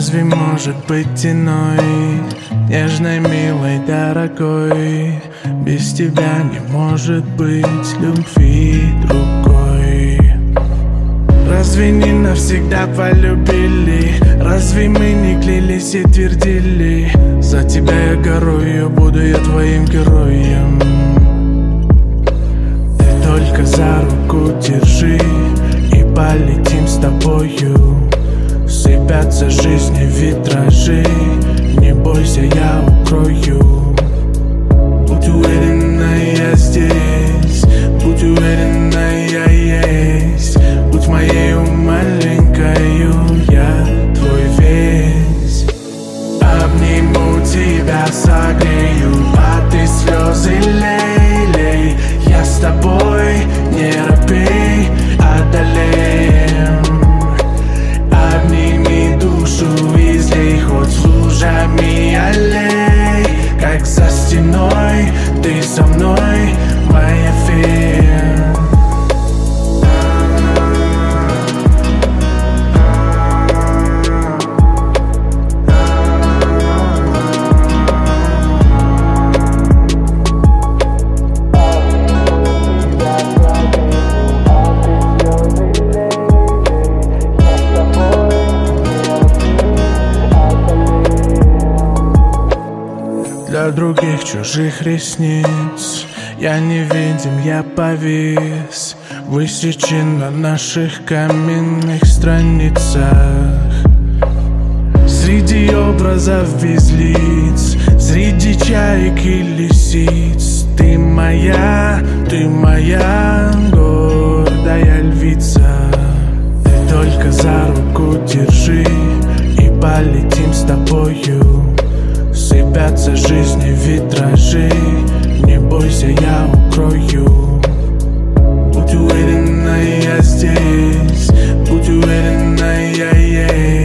Разве может быть иной, нежной, милой, дорогой? Без тебя не может быть любви другой. Разве не навсегда полюбили? Разве мы не клялись и твердили: за тебя я горою, буду я твоим героем? Ты только за руку держи, и полетим с тобою. Сыпятся жизни витражи, не бойся, я укрою. Будь уверена, я здесь, будь уверена, я есть. Будь моею маленькою, я твой весь. Обниму тебя, согрею, а ты слезы лей, лей. Я с тобой, не робей, одолеем. Обними душу, излей хоть лужами аллей. Как за стеной, ты со мной, моя фея. Для других чужих ресниц я невидим, я повис, высечен на наших каменных страницах. Среди образов без лиц, среди чаек и лисиц. Ты моя гордая львица. Ты только за руку держи, и полетим с тобою. Сыпятся жизни витражи, не бойся, я укрою. Будь уверена, я здесь, будь уверена, я есть.